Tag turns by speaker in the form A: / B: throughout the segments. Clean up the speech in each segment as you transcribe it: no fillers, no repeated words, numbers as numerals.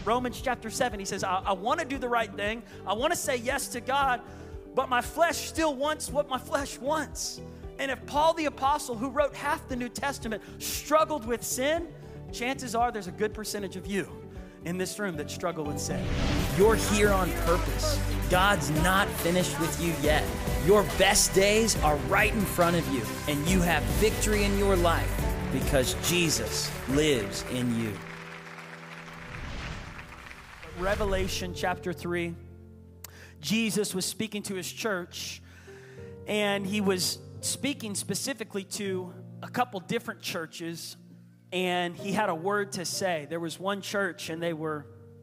A: Romans chapter 7, he says, I want to do the right thing. I want to say yes to God, but my flesh still wants what my flesh wants. And if Paul the Apostle, who wrote half the New Testament, struggled with sin, chances are there's a good percentage of you in this room that struggle with sin.
B: You're here on purpose. God's not finished with you yet. Your best days are right in front of you, and you have victory in your life because Jesus lives in you.
A: Revelation chapter 3, Jesus was speaking to his church, and he was speaking specifically to a couple different churches, and he had a word to say. There was one church, and they were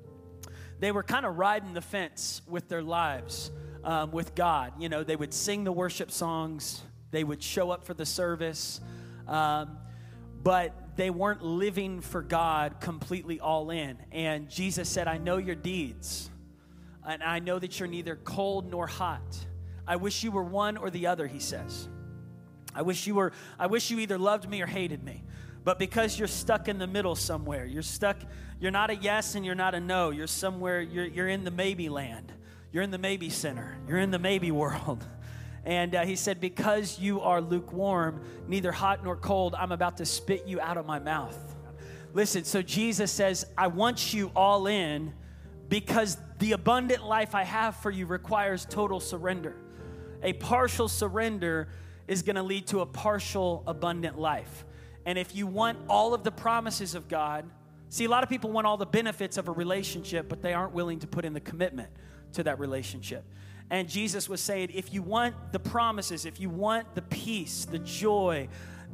A: kind of riding the fence with their lives, with God. You know, they would sing the worship songs, they would show up for the service, but they weren't living for God completely all in. And Jesus said, I know your deeds, and I know that you're neither cold nor hot. I wish you were one or the other, he says. I wish you either loved me or hated me. But because you're stuck in the middle somewhere, you're not a yes and you're not a no. You're somewhere, you're in the maybe land. You're in the maybe center. You're in the maybe world. And he said, because you are lukewarm, neither hot nor cold, I'm about to spit you out of my mouth. Listen, so Jesus says, I want you all in because the abundant life I have for you requires total surrender. A partial surrender is going to lead to a partial abundant life. And if you want all of the promises of God, see, a lot of people want all the benefits of a relationship, but they aren't willing to put in the commitment to that relationship. And Jesus was saying, if you want the promises, if you want the peace, the joy,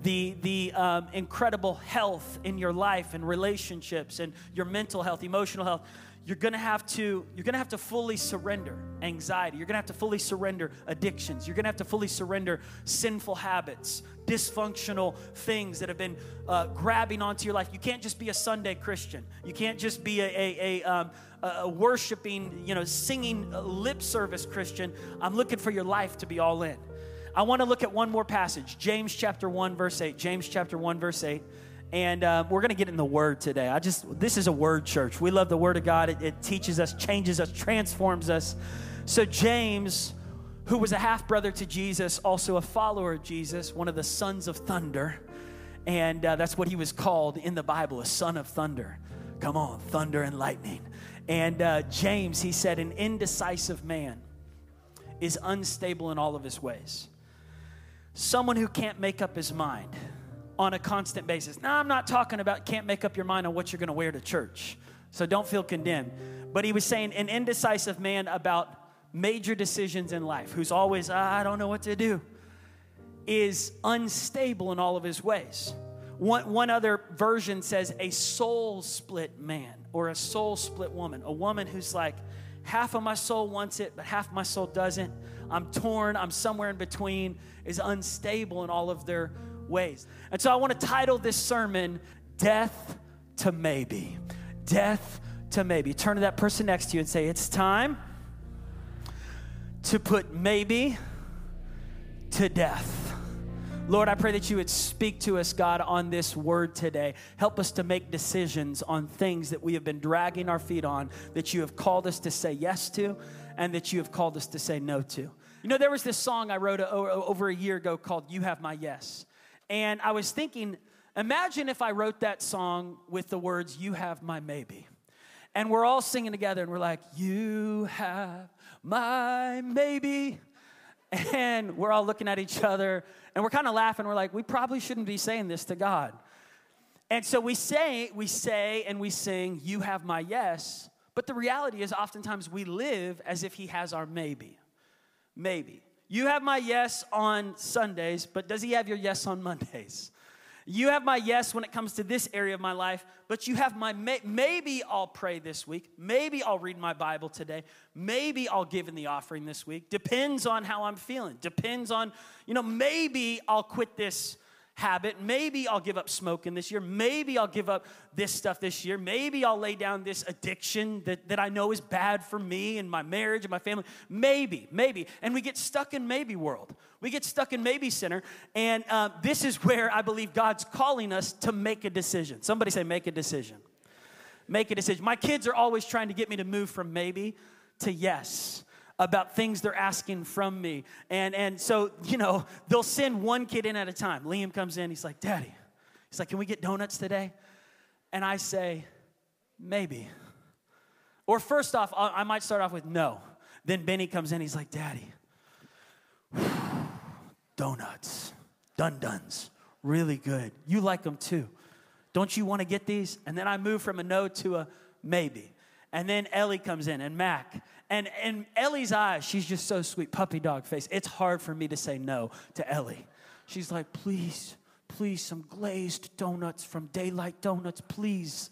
A: the incredible health in your life and relationships and your mental health, emotional health, you're gonna have to fully surrender anxiety. You're gonna have to fully surrender addictions. You're gonna have to fully surrender sinful habits, dysfunctional things that have been grabbing onto your life. You can't just be a Sunday Christian. You can't just be a worshiping, singing lip service Christian. I'm looking for your life to be all in. I want to look at one more passage, James chapter 1, verse 8. James chapter 1, verse 8. And we're going to get in the Word today. This is a Word church. We love the Word of God. It teaches us, changes us, transforms us. So James, who was a half-brother to Jesus, also a follower of Jesus, one of the sons of thunder. And that's what he was called in the Bible, a son of thunder. Come on, thunder and lightning. And James, he said, an indecisive man is unstable in all of his ways. Someone who can't make up his mind on a constant basis. Now, I'm not talking about can't make up your mind on what you're going to wear to church, so don't feel condemned. But he was saying an indecisive man about major decisions in life, who's always, I don't know what to do, is unstable in all of his ways. One other version says a soul split man or a soul split woman, a woman who's like, half of my soul wants it, but half of my soul doesn't. I'm torn, I'm somewhere in between, is unstable in all of their ways. And so I want to title this sermon, Death to Maybe. Death to Maybe. Turn to that person next to you and say, it's time to put maybe to death. Lord, I pray that you would speak to us, God, on this word today. Help us to make decisions on things that we have been dragging our feet on, that you have called us to say yes to, and that you have called us to say no to. You know, there was this song I wrote over a year ago called You Have My Yes. And I was thinking, imagine if I wrote that song with the words, you have my maybe. And we're all singing together and we're like, you have my maybe. And we're all looking at each other and we're kind of laughing. We're like, we probably shouldn't be saying this to God. And so we say and we sing, you have my yes. But the reality is oftentimes we live as if he has our maybe. Maybe. You have my yes on Sundays, but does he have your yes on Mondays? You have my yes when it comes to this area of my life, but you have my maybe I'll pray this week. Maybe I'll read my Bible today. Maybe I'll give in the offering this week. Depends on how I'm feeling. Depends on, maybe I'll quit this habit. Maybe I'll give up smoking this year. Maybe I'll give up this stuff this year. Maybe I'll lay down this addiction that I know is bad for me and my marriage and my family. Maybe. And we get stuck in maybe world. We get stuck in maybe center. And this is where I believe God's calling us to make a decision. Somebody say make a decision. make a decision. My kids are always trying to get me to move from maybe to yes about things they're asking from me. And so, they'll send one kid in at a time. Liam comes in, he's like, Daddy. He's like, can we get donuts today? And I say, maybe. Or first off, I might start off with no. Then Benny comes in, he's like, Daddy, donuts, Dun-Duns, really good. You like them too. Don't you want to get these? And then I move from a no to a maybe. And then Ellie comes in, and Mac. And Ellie's eyes, she's just so sweet, puppy dog face. It's hard for me to say no to Ellie. She's like, please, some glazed donuts from Daylight Donuts, please.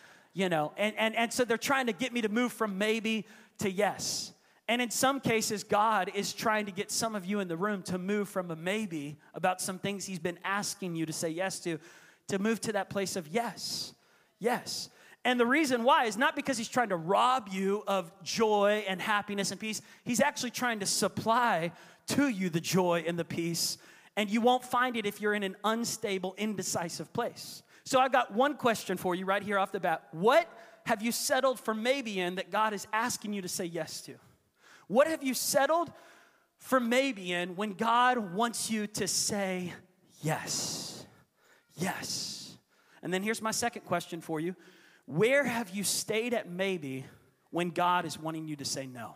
A: And so they're trying to get me to move from maybe to yes. And in some cases, God is trying to get some of you in the room to move from a maybe about some things he's been asking you to say yes to move to that place of yes. Yes. And the reason why is not because he's trying to rob you of joy and happiness and peace. He's actually trying to supply to you the joy and the peace. And you won't find it if you're in an unstable, indecisive place. So I've got one question for you right here off the bat. What have you settled for maybe in that God is asking you to say yes to? What have you settled for maybe in when God wants you to say yes? Yes. And then here's my second question for you. Where have you stayed at maybe when God is wanting you to say no?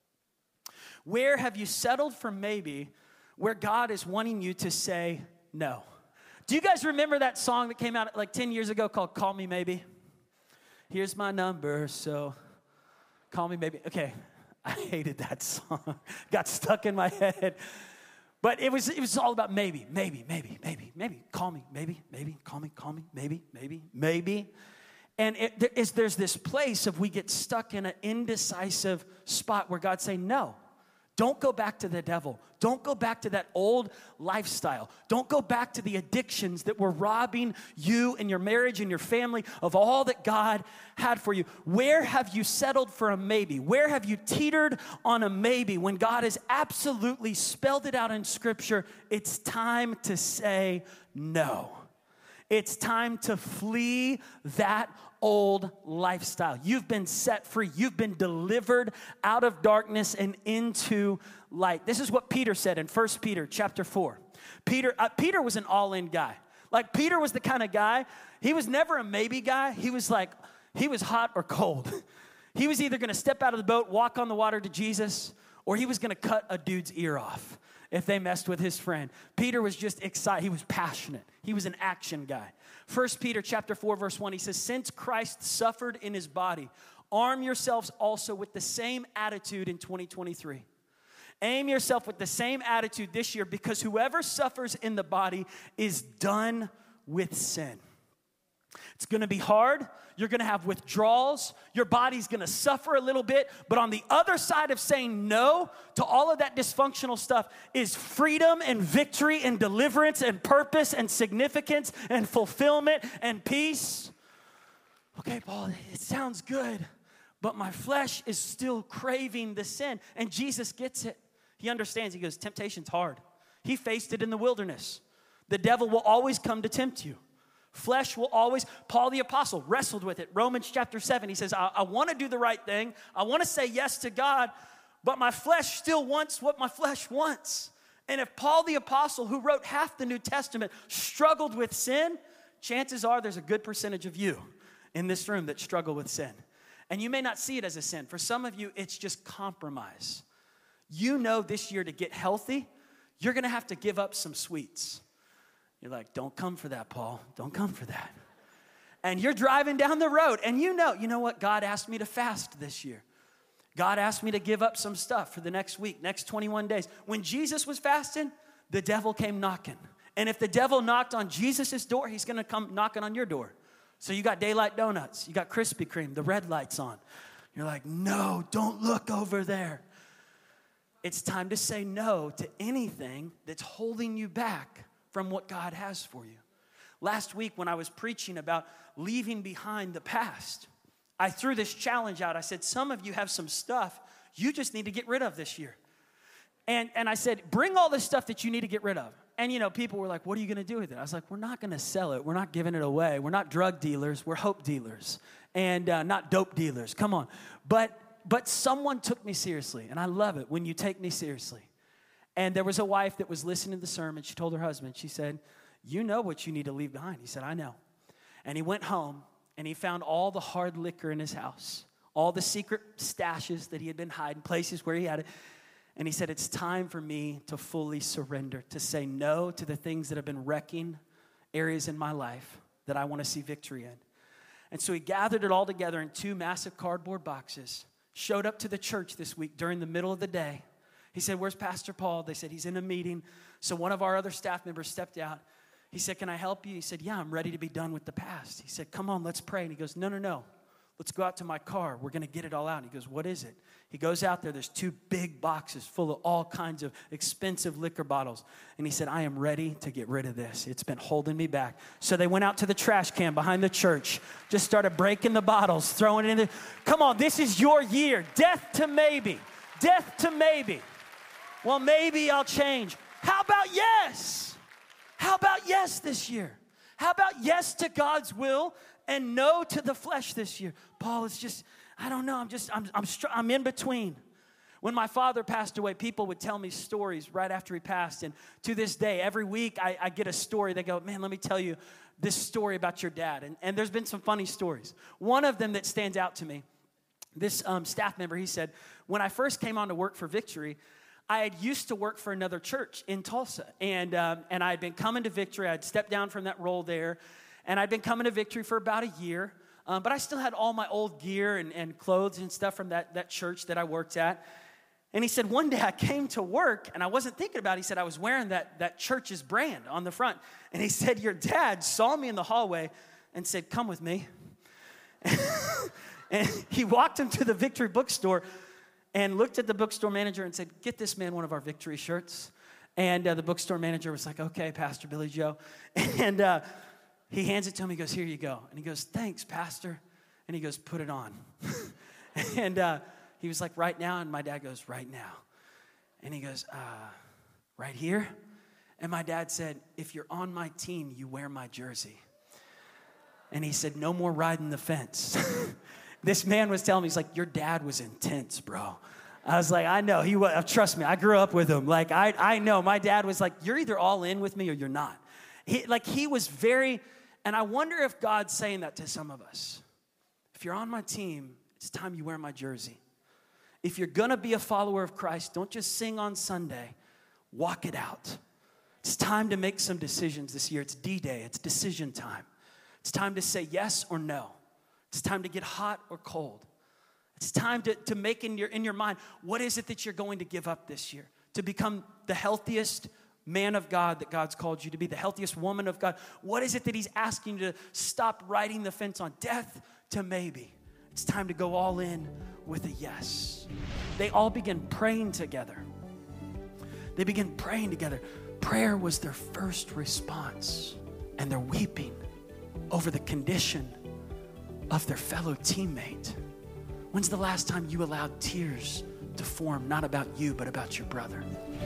A: Where have you settled for maybe where God is wanting you to say no? Do you guys remember that song that came out like 10 years ago called Call Me Maybe? Here's my number, so call me maybe. Okay, I hated that song. Got stuck in my head. But it was all about maybe. Call me, maybe, call me, maybe. And there's this place of we get stuck in an indecisive spot where God's saying, no, don't go back to the devil. Don't go back to that old lifestyle. Don't go back to the addictions that were robbing you and your marriage and your family of all that God had for you. Where have you settled for a maybe? Where have you teetered on a maybe when God has absolutely spelled it out in Scripture? It's time to say no. It's time to flee that old lifestyle. You've been set free. You've been delivered out of darkness and into light. This is what Peter said in 1 Peter chapter 4. Peter was an all-in guy. Like Peter was the kind of guy, he was never a maybe guy. He was hot or cold. He was either going to step out of the boat, walk on the water to Jesus, or he was going to cut a dude's ear off if they messed with his friend. Peter was just excited. He was passionate. He was an action guy. 1 Peter chapter 4, verse 1, he says, since Christ suffered in his body, arm yourselves also with the same attitude in 2023. Aim yourself with the same attitude this year, because whoever suffers in the body is done with sin. It's going to be hard. You're going to have withdrawals. Your body's going to suffer a little bit. But on the other side of saying no to all of that dysfunctional stuff is freedom and victory and deliverance and purpose and significance and fulfillment and peace. Okay, Paul, it sounds good, but my flesh is still craving the sin. And Jesus gets it. He understands. He goes, temptation's hard. He faced it in the wilderness. The devil will always come to tempt you. Flesh will always, Paul the apostle wrestled with it. Romans chapter 7, he says, I want to do the right thing. I want to say yes to God, but my flesh still wants what my flesh wants. And if Paul the apostle, who wrote half the New Testament, struggled with sin, chances are there's a good percentage of you in this room that struggle with sin. And you may not see it as a sin. For some of you, it's just compromise. You know this year to get healthy, you're going to have to give up some sweets. You're like, don't come for that, Paul. Don't come for that. And you're driving down the road, and you know what? God asked me to fast this year. God asked me to give up some stuff for the next week, next 21 days. When Jesus was fasting, the devil came knocking. And if the devil knocked on Jesus' door, he's going to come knocking on your door. So you got Daylight Donuts. You got Krispy Kreme. The red light's on. You're like, no, don't look over there. It's time to say no to anything that's holding you back from what God has for you. Last week when I was preaching about leaving behind the past, I threw this challenge out. I said, some of you have some stuff you just need to get rid of this year. And I said, bring all the stuff that you need to get rid of. And people were like, what are you going to do with it? I was like, we're not going to sell it. We're not giving it away. We're not drug dealers. We're hope dealers. and not dope dealers. Come on. But someone took me seriously, and I love it when you take me seriously. And there was a wife that was listening to the sermon. She told her husband, she said, you know what you need to leave behind. He said, I know. And he went home, and he found all the hard liquor in his house, all the secret stashes that he had been hiding, places where he had it. And he said, it's time for me to fully surrender, to say no to the things that have been wrecking areas in my life that I want to see victory in. And so he gathered it all together in 2 massive cardboard boxes, showed up to the church this week during the middle of the day. He said, where's Pastor Paul? They said, he's in a meeting. So one of our other staff members stepped out. He said, can I help you? He said, yeah, I'm ready to be done with the past. He said, come on, let's pray. And he goes, no. Let's go out to my car. We're going to get it all out. And he goes, what is it? He goes out there. There's 2 big boxes full of all kinds of expensive liquor bottles. And he said, I am ready to get rid of this. It's been holding me back. So they went out to the trash can behind the church, just started breaking the bottles, throwing it in there. Come on, this is your year. Death to maybe. Death to maybe. Well, maybe I'll change. How about yes? How about yes this year? How about yes to God's will and no to the flesh this year? Paul, it's just, I don't know. I'm in between. When my father passed away, people would tell me stories right after he passed. And to this day, every week I get a story. They go, man, let me tell you this story about your dad. And there's been some funny stories. One of them that stands out to me, this staff member, he said, when I first came on to work for Victory, I had used to work for another church in Tulsa. And I had been coming to Victory. I had stepped down from that role there. And I'd been coming to Victory for about a year. But I still had all my old gear and clothes and stuff from that church that I worked at. And he said, one day I came to work, and I wasn't thinking about it. He said, I was wearing that church's brand on the front. And he said, your dad saw me in the hallway and said, come with me. And he walked him to the Victory bookstore and looked at the bookstore manager and said, get this man one of our Victory shirts. And the bookstore manager was like, okay, Pastor Billy Joe. And he hands it to him. He goes, here you go. And he goes, thanks, Pastor. And he goes, put it on. And he was like, right now? And my dad goes, right now. And he goes, right here? And my dad said, if you're on my team, you wear my jersey. And he said, no more riding the fence. This man was telling me, he's like, your dad was intense, bro. I was like, I know. He was, trust me, I grew up with him. Like, I know. My dad was like, you're either all in with me or you're not. He was very, and I wonder if God's saying that to some of us. If you're on my team, it's time you wear my jersey. If you're going to be a follower of Christ, don't just sing on Sunday. Walk it out. It's time to make some decisions this year. It's D-Day. It's decision time. It's time to say yes or no. It's time to get hot or cold. It's time to make in your mind, what is it that you're going to give up this year? To become the healthiest man of God that God's called you to be, the healthiest woman of God. What is it that he's asking you to stop riding the fence on? Death to maybe. It's time to go all in with a yes. They all begin praying together. They begin praying together. Prayer was their first response, and they're weeping over the condition of their fellow teammate. When's the last time you allowed tears to form, not about you, but about your brother?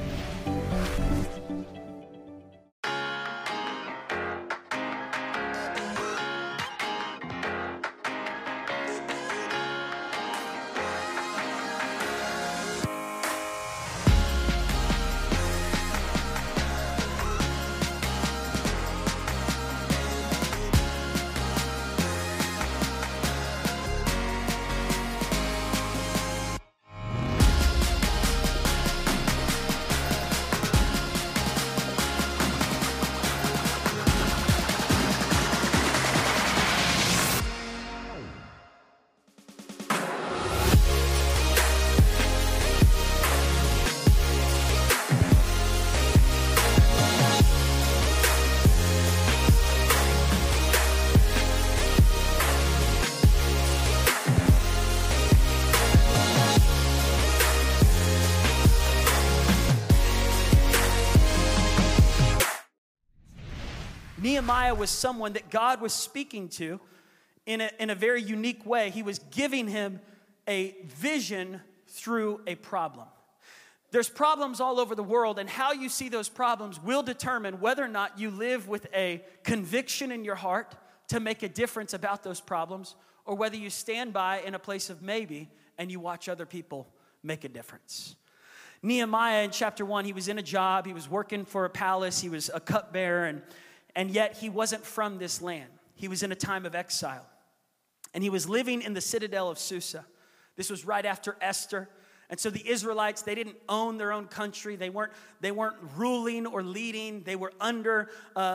A: Nehemiah was someone that God was speaking to in a very unique way. He was giving him a vision through a problem. There's problems all over the world, and how you see those problems will determine whether or not you live with a conviction in your heart to make a difference about those problems, or whether you stand by in a place of maybe and you watch other people make a difference. Nehemiah in chapter 1, he was in a job, he was working for a palace, he was a cupbearer, and yet he wasn't from this land. He was in a time of exile. And he was living in the citadel of Susa. This was right after Esther. And so the Israelites, they didn't own their own country. They weren't ruling or leading. They were under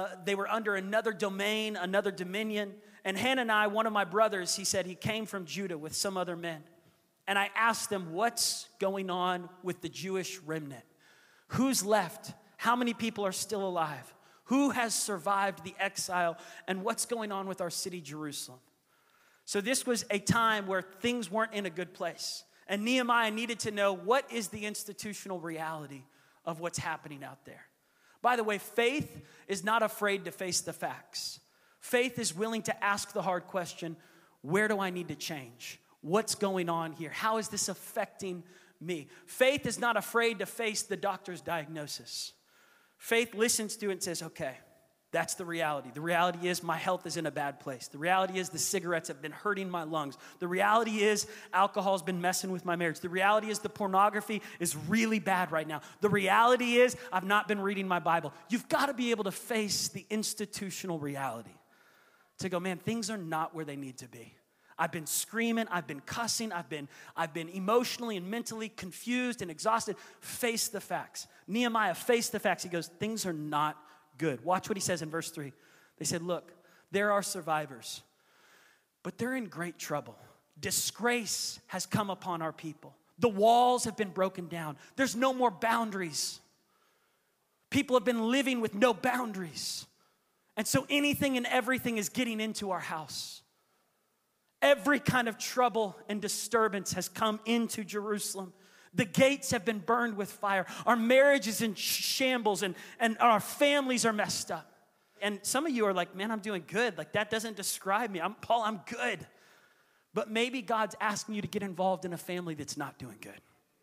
A: another domain, another dominion. And Hananiah, one of my brothers, he said he came from Judah with some other men. And I asked them, what's going on with the Jewish remnant? Who's left? How many people are still alive? Who has survived the exile? And what's going on with our city, Jerusalem? So this was a time where things weren't in a good place. And Nehemiah needed to know, what is the institutional reality of what's happening out there? By the way, faith is not afraid to face the facts. Faith is willing to ask the hard question, where do I need to change? What's going on here? How is this affecting me? Faith is not afraid to face the doctor's diagnosis. Faith listens to it and says, okay, that's the reality. The reality is my health is in a bad place. The reality is the cigarettes have been hurting my lungs. The reality is alcohol's been messing with my marriage. The reality is the pornography is really bad right now. The reality is I've not been reading my Bible. You've got to be able to face the institutional reality. To go, man, things are not where they need to be. I've been screaming, I've been cussing, I've been emotionally and mentally confused and exhausted. Face the facts. Nehemiah faced the facts. He goes, things are not good. Watch what he says in verse 3. They said, look, there are survivors, but they're in great trouble. Disgrace has come upon our people. The walls have been broken down. There's no more boundaries. People have been living with no boundaries. And so anything and everything is getting into our house. Every kind of trouble and disturbance has come into Jerusalem. The gates have been burned with fire. Our marriage is in shambles and our families are messed up. And some of you are like, man, I'm doing good. Like that doesn't describe me. Paul, I'm good. But maybe God's asking you to get involved in a family that's not doing good.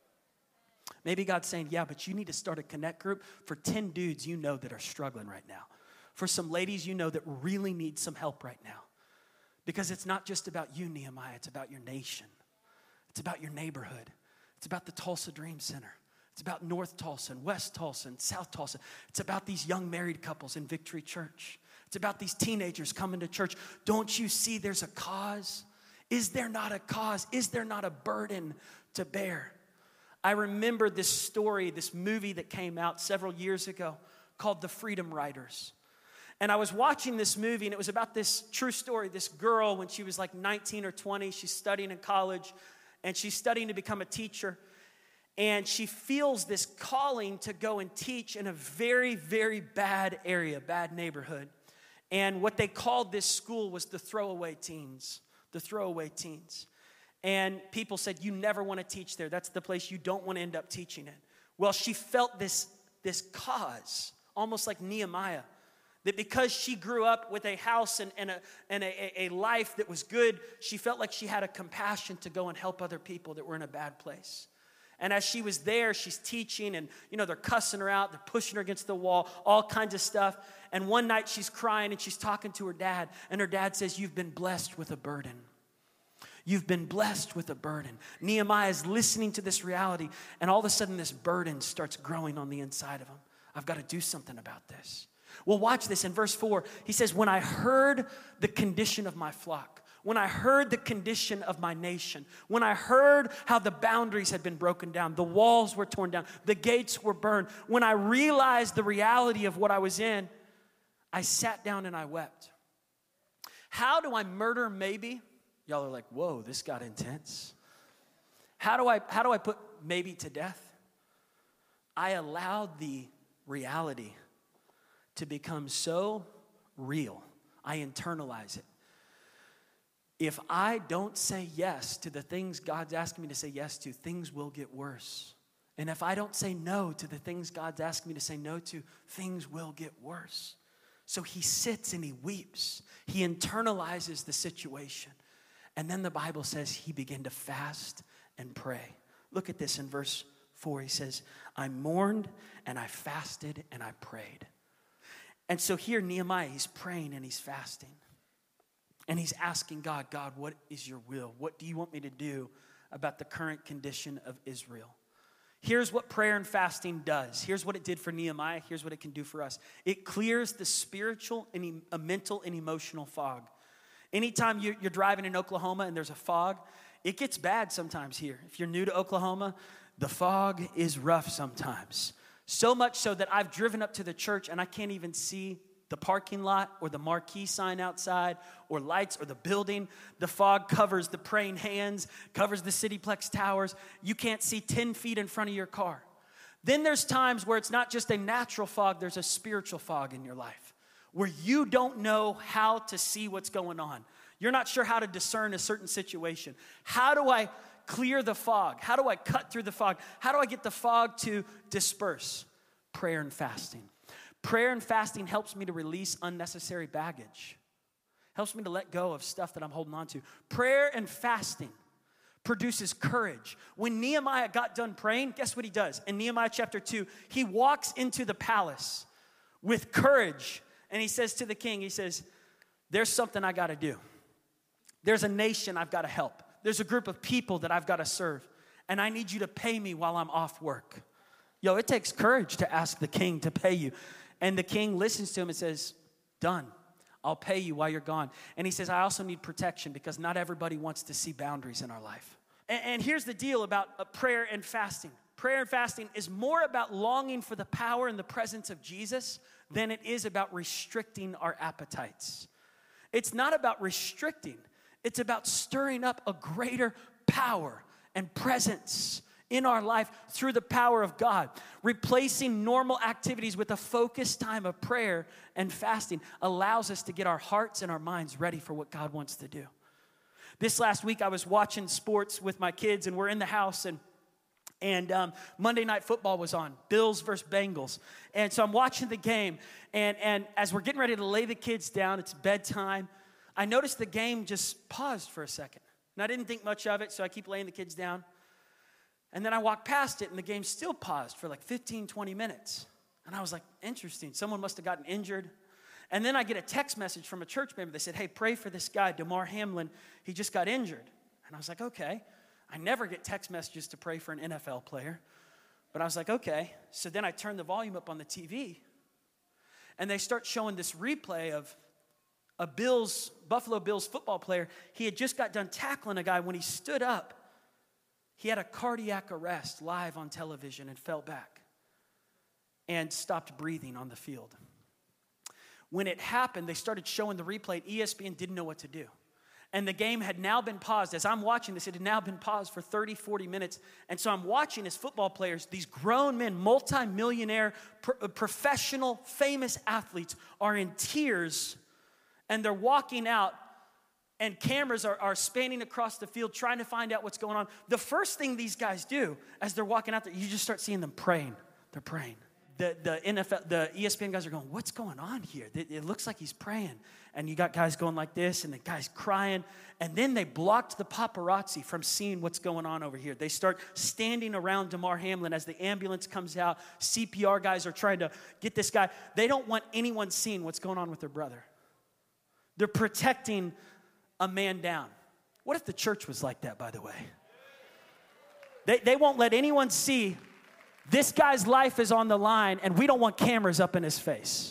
A: Maybe God's saying, yeah, but you need to start a connect group for 10 dudes you know that are struggling right now. For some ladies you know that really need some help right now. Because it's not just about you, Nehemiah. It's about your nation. It's about your neighborhood. It's about the Tulsa Dream Center. It's about North Tulsa and West Tulsa and South Tulsa. It's about these young married couples in Victory Church. It's about these teenagers coming to church. Don't you see there's a cause? Is there not a cause? Is there not a burden to bear? I remember this story, this movie that came out several years ago called The Freedom Riders. And I was watching this movie, and it was about this true story. This girl, when she was like 19 or 20, she's studying in college, and she's studying to become a teacher. And she feels this calling to go and teach in a very, very bad area, bad neighborhood. And what they called this school was the throwaway teens. The throwaway teens. And people said, you never want to teach there. That's the place you don't want to end up teaching in. Well, she felt this cause, almost like Nehemiah. That because she grew up with a house and a life that was good, she felt like she had a compassion to go and help other people that were in a bad place. And as she was there, she's teaching and, they're cussing her out. They're pushing her against the wall, all kinds of stuff. And one night she's crying and she's talking to her dad. And her dad says, you've been blessed with a burden. You've been blessed with a burden. Nehemiah is listening to this reality. And all of a sudden this burden starts growing on the inside of him. I've got to do something about this. Well, watch this. In verse 4, he says, when I heard the condition of my flock, when I heard the condition of my nation, when I heard how the boundaries had been broken down, the walls were torn down, the gates were burned, when I realized the reality of what I was in, I sat down and I wept. How do I murder maybe? Y'all are like, whoa, this got intense. How do I put maybe to death? I allowed the reality to become so real. I internalize it. If I don't say yes to the things God's asking me to say yes to, things will get worse. And if I don't say no to the things God's asking me to say no to, things will get worse. So he sits and he weeps. He internalizes the situation. And then the Bible says he began to fast and pray. Look at this in verse 4. He says, I mourned and I fasted and I prayed. And so here Nehemiah, he's praying and he's fasting. And he's asking God, what is your will? What do you want me to do about the current condition of Israel? Here's what prayer and fasting does. Here's what it did for Nehemiah. Here's what it can do for us. It clears the spiritual and mental and emotional fog. Anytime you're driving in Oklahoma and there's a fog, it gets bad sometimes here. If you're new to Oklahoma, the fog is rough sometimes. So much so that I've driven up to the church and I can't even see the parking lot or the marquee sign outside or lights or the building. The fog covers the praying hands, covers the Cityplex towers. You can't see 10 feet in front of your car. Then there's times where it's not just a natural fog, there's a spiritual fog in your life where you don't know how to see what's going on. You're not sure how to discern a certain situation. How do I clear the fog? How do I cut through the fog? How do I get the fog to disperse? Prayer and fasting. Prayer and fasting helps me to release unnecessary baggage. Helps me to let go of stuff that I'm holding on to. Prayer and fasting produces courage. When Nehemiah got done praying, guess what he does? In Nehemiah chapter 2, he walks into the palace with courage. And he says to the king, he says, there's something I got to do. There's a nation I've got to help. There's a group of people that I've got to serve. And I need you to pay me while I'm off work. Yo, it takes courage to ask the king to pay you. And the king listens to him and says, done. I'll pay you while you're gone. And he says, I also need protection because not everybody wants to see boundaries in our life. And here's the deal about prayer and fasting. Prayer and fasting is more about longing for the power and the presence of Jesus than it is about restricting our appetites. It's not about restricting. It's about stirring up a greater power and presence in our life through the power of God. Replacing normal activities with a focused time of prayer and fasting allows us to get our hearts and our minds ready for what God wants to do. This last week, I was watching sports with my kids, and we're in the house, and Monday Night Football was on, Bills versus Bengals. And so I'm watching the game, and as we're getting ready to lay the kids down, it's bedtime, I noticed the game just paused for a second. And I didn't think much of it, so I keep laying the kids down. And then I walked past it, and the game still paused for like 15, 20 minutes. And I was like, interesting. Someone must have gotten injured. And then I get a text message from a church member. They said, hey, pray for this guy, Damar Hamlin. He just got injured. And I was like, okay. I never get text messages to pray for an NFL player. But I was like, okay. So then I turned the volume up on the TV. And they start showing this replay of a Buffalo Bills football player. He had just got done tackling a guy. When he stood up, he had a cardiac arrest live on television and fell back and stopped breathing on the field. When it happened, they started showing the replay. ESPN didn't know what to do. And the game had now been paused. As I'm watching this, it had now been paused for 30, 40 minutes. And so I'm watching as football players, these grown men, multi-millionaire, professional, famous athletes are in tears, and they're walking out. And cameras are spanning across the field trying to find out what's going on. The first thing these guys do as they're walking out there, you just start seeing them praying. They're praying. The ESPN guys are going, what's going on here? It looks like he's praying. And you got guys going like this, and the guy's crying. And then they blocked the paparazzi from seeing what's going on over here. They start standing around Damar Hamlin as the ambulance comes out. CPR guys are trying to get this guy. They don't want anyone seeing what's going on with their brother. They're protecting a man down. What if the church was like that, by the way? They won't let anyone see this guy's life is on the line, and we don't want cameras up in his face.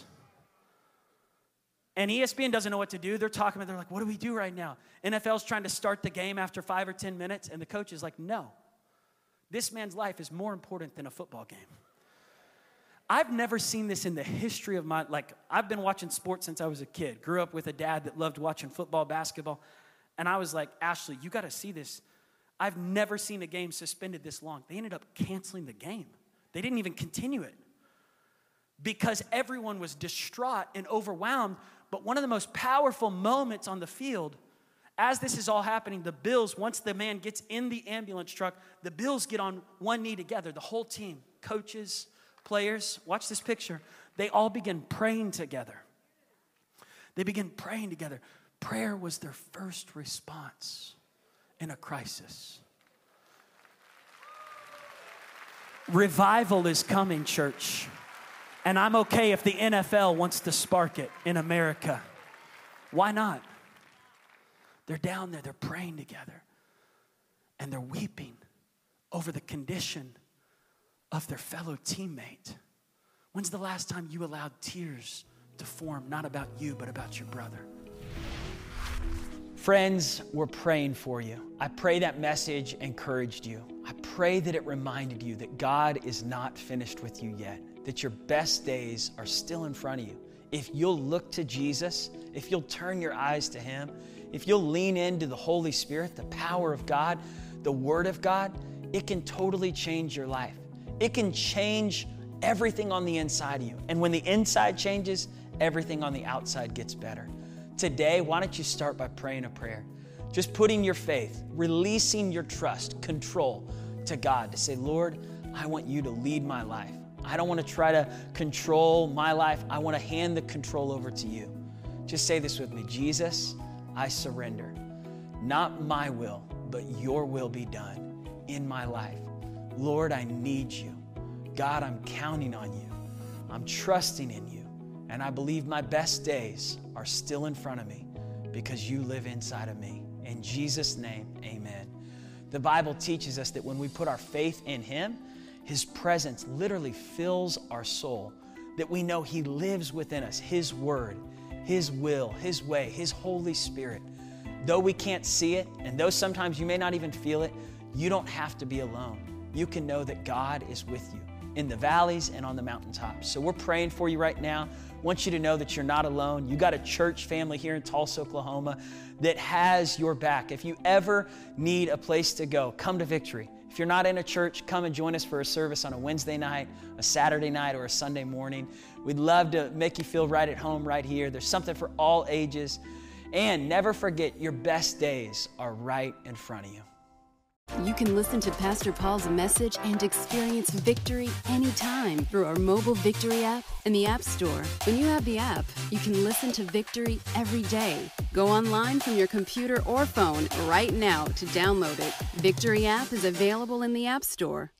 A: And ESPN doesn't know what to do. They're talking about, they're like, what do we do right now? NFL's trying to start the game after 5 or 10 minutes, and the coach is like, no. This man's life is more important than a football game. I've never seen this in the history of I've been watching sports since I was a kid. Grew up with a dad that loved watching football, basketball. And I was like, Ashley, you got to see this. I've never seen a game suspended this long. They ended up canceling the game. They didn't even continue it because everyone was distraught and overwhelmed. But one of the most powerful moments on the field, as this is all happening, the Bills, once the man gets in the ambulance truck, the Bills get on one knee together, the whole team, coaches, players, watch this picture. They all begin praying together. They begin praying together. Prayer was their first response in a crisis. Revival is coming, church. And I'm okay if the NFL wants to spark it in America. Why not? They're down there, they're praying together, and they're weeping over the condition of their fellow teammate. When's the last time you allowed tears to form, not about you, but about your brother?
B: Friends, we're praying for you. I pray that message encouraged you. I pray that it reminded you that God is not finished with you yet, that your best days are still in front of you. If you'll look to Jesus, if you'll turn your eyes to Him, if you'll lean into the Holy Spirit, the power of God, the Word of God, it can totally change your life. It can change everything on the inside of you. And when the inside changes, everything on the outside gets better. Today, why don't you start by praying a prayer? Just putting your faith, releasing your trust, control to God to say, Lord, I want you to lead my life. I don't want to try to control my life. I want to hand the control over to you. Just say this with me. Jesus, I surrender. Not my will, but your will be done in my life. Lord, I need you. God, I'm counting on you. I'm trusting in you. And I believe my best days are still in front of me because you live inside of me. In Jesus' name, amen. The Bible teaches us that when we put our faith in Him, His presence literally fills our soul, that we know He lives within us, His Word, His will, His way, His Holy Spirit. Though we can't see it, and though sometimes you may not even feel it, you don't have to be alone. You can know that God is with you in the valleys and on the mountaintops. So we're praying for you right now. I want you to know that you're not alone. You got a church family here in Tulsa, Oklahoma that has your back. If you ever need a place to go, come to Victory. If you're not in a church, come and join us for a service on a Wednesday night, a Saturday night, or a Sunday morning. We'd love to make you feel right at home right here. There's something for all ages. And never forget, your best days are right in front of you.
C: You can listen to Pastor Paul's message and experience victory anytime through our mobile Victory app in the App Store. When you have the app, you can listen to Victory every day. Go online from your computer or phone right now to download it. Victory app is available in the App Store.